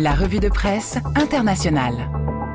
La revue de presse internationale.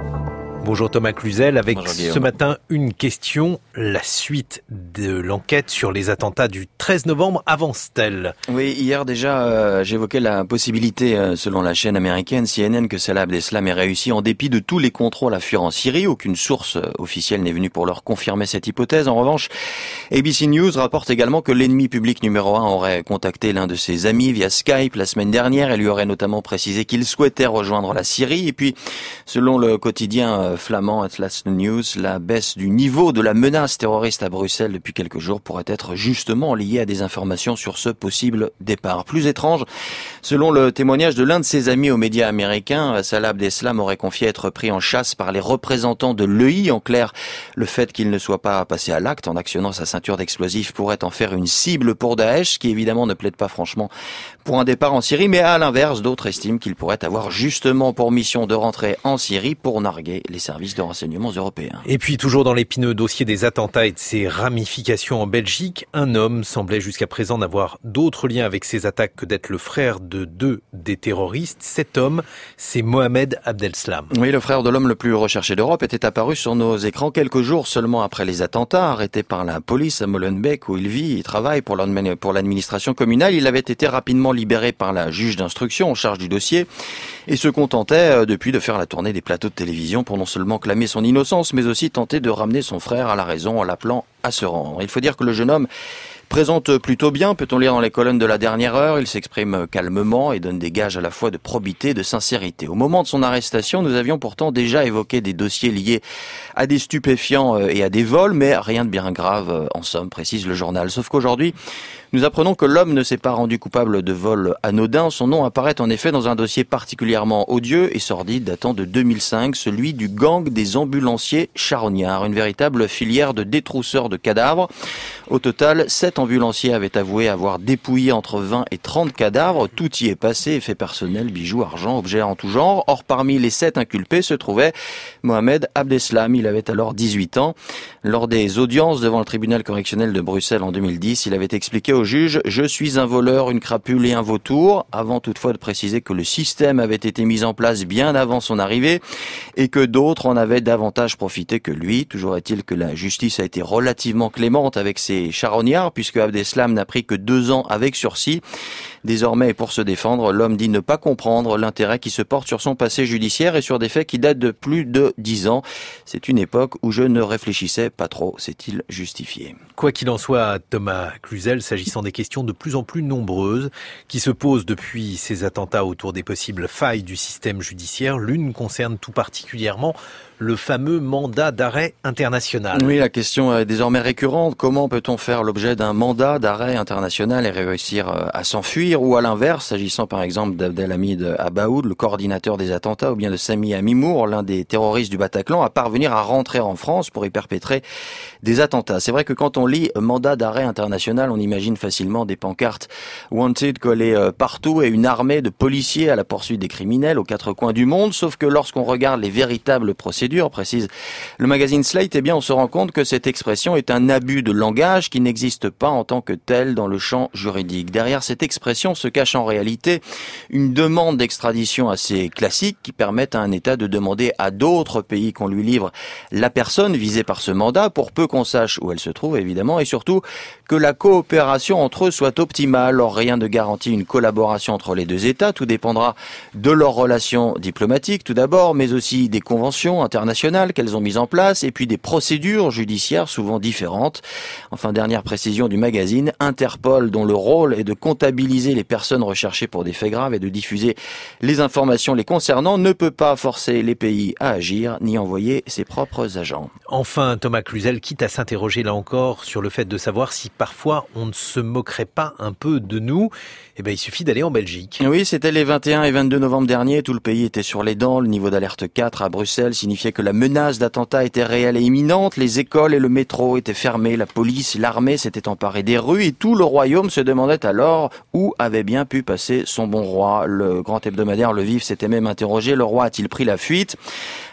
Bonjour Thomas Cluzel, avec Bonjour, ce matin une question, la suite de l'enquête sur les attentats du 13 novembre avance-t-elle ? Oui, hier déjà, j'évoquais la possibilité, selon la chaîne américaine CNN, que Salah Abdeslam ait réussi en dépit de tous les contrôles à fuir en Syrie. Aucune source officielle n'est venue pour leur confirmer cette hypothèse. En revanche, ABC News rapporte également que l'ennemi public numéro 1 aurait contacté l'un de ses amis via Skype la semaine dernière et lui aurait notamment précisé qu'il souhaitait rejoindre la Syrie. Et puis, selon le quotidien flamand Atlas News, la baisse du niveau de la menace terroriste à Bruxelles depuis quelques jours pourrait être justement liée à des informations sur ce possible départ. Plus étrange, selon le témoignage de l'un de ses amis aux médias américains, Salah Abdeslam aurait confié être pris en chasse par les représentants de l'EI. En clair, le fait qu'il ne soit pas passé à l'acte en actionnant sa ceinture d'explosifs pourrait en faire une cible pour Daesh, ce qui évidemment ne plaide pas franchement pour un départ en Syrie, mais à l'inverse, d'autres estiment qu'il pourrait avoir justement pour mission de rentrer en Syrie pour narguer les services de renseignement européens. Et puis toujours dans l'épineux dossier des attentats et de ses ramifications en Belgique, un homme semblait jusqu'à présent n'avoir d'autres liens avec ces attaques que d'être le frère de deux des terroristes. Cet homme, c'est Mohamed Abdeslam. Oui, le frère de l'homme le plus recherché d'Europe était apparu sur nos écrans quelques jours seulement après les attentats. Arrêté par la police à Molenbeek où il vit et travaille pour l'administration communale, il avait été rapidement libéré par la juge d'instruction en charge du dossier et se contentait depuis de faire la tournée des plateaux de télévision pour non seulement clamer son innocence, mais aussi tenter de ramener son frère à la raison en l'appelant à se rendre. Il faut dire que le jeune homme présente plutôt bien, peut-on lire dans les colonnes de la dernière heure. Il s'exprime calmement et donne des gages à la fois de probité et de sincérité. Au moment de son arrestation, nous avions pourtant déjà évoqué des dossiers liés à des stupéfiants et à des vols, mais rien de bien grave en somme, précise le journal. Sauf qu'aujourd'hui, nous apprenons que l'homme ne s'est pas rendu coupable de vol anodin. Son nom apparaît en effet dans un dossier particulièrement odieux et sordide datant de 2005, celui du gang des ambulanciers charognards, une véritable filière de détrousseurs de cadavres. Au total, 7 ambulanciers avaient avoué avoir dépouillé entre 20 et 30 cadavres. Tout y est passé, effets personnels, bijoux, argent, objets en tout genre. Or, parmi les 7 inculpés se trouvait Mohamed Abdeslam. Il avait alors 18 ans. Lors des audiences devant le tribunal correctionnel de Bruxelles en 2010, il avait expliqué au juge « Je suis un voleur, une crapule et un vautour », avant toutefois de préciser que le système avait été mis en place bien avant son arrivée et que d'autres en avaient davantage profité que lui. Toujours est-il que la justice a été relativement clémente avec ses charognards puisque Abdeslam n'a pris que 2 ans avec sursis. Désormais, pour se défendre, l'homme dit ne pas comprendre l'intérêt qui se porte sur son passé judiciaire et sur des faits qui datent de plus de 10 ans. C'est une époque où je ne réfléchissais pas trop, s'est-il justifié. Quoi qu'il en soit, Thomas Cluzel, s'agissant des questions de plus en plus nombreuses qui se posent depuis ces attentats autour des possibles failles du système judiciaire, l'une concerne tout particulièrement le fameux mandat d'arrêt international. Oui, la question est désormais récurrente. Comment peut-on faire l'objet d'un mandat d'arrêt international et réussir à s'enfuir? Ou à l'inverse, s'agissant par exemple d'Abdelhamid Abaoud, le coordinateur des attentats, ou bien de Sami Amimour, l'un des terroristes du Bataclan, à parvenir à rentrer en France pour y perpétrer des attentats. C'est vrai que quand on lit mandat d'arrêt international, on imagine facilement des pancartes wanted collées partout et une armée de policiers à la poursuite des criminels aux 4 coins du monde. Sauf que lorsqu'on regarde les véritables procédures, précise le magazine Slate, eh bien on se rend compte que cette expression est un abus de langage qui n'existe pas en tant que tel dans le champ juridique. Derrière cette expression se cache en réalité une demande d'extradition assez classique qui permet à un État de demander à d'autres pays qu'on lui livre la personne visée par ce mandat, pour peu qu'on sache où elle se trouve évidemment, et surtout que la coopération entre eux soit optimale. Or, rien ne garantit une collaboration entre les deux États. Tout dépendra de leurs relations diplomatiques tout d'abord, mais aussi des conventions internationales qu'elles ont mises en place et puis des procédures judiciaires souvent différentes. Enfin, dernière précision du magazine, Interpol, dont le rôle est de comptabiliser les personnes recherchées pour des faits graves et de diffuser les informations les concernant, ne peut pas forcer les pays à agir ni envoyer ses propres agents. Enfin, Thomas Cluzel, quitte à s'interroger là encore sur le fait de savoir si parfois on ne se moquerait pas un peu de nous, eh ben, il suffit d'aller en Belgique. Oui, c'était les 21 et 22 novembre dernier, tout le pays était sur les dents. Le niveau d'alerte 4 à Bruxelles signifiait que la menace d'attentat était réelle et imminente. Les écoles et le métro étaient fermés, la police et l'armée s'étaient emparés des rues et tout le royaume se demandait alors où avait bien pu passer son bon roi. Le grand hebdomadaire Le Vif s'était même interrogé, le roi a-t-il pris la fuite?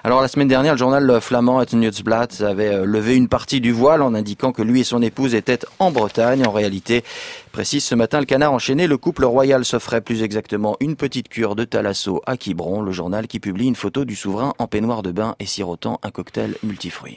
Alors la semaine dernière, le journal flamand Het Nieuwsblad avait levé une partie du voile en indiquant que lui et son épouse étaient en Bretagne. En réalité, précise ce matin le Canard enchaîné, le couple royal s'offrait plus exactement une petite cure de thalasso à Quiberon, le journal qui publie une photo du souverain en peignoir de bain et sirotant un cocktail multifruits.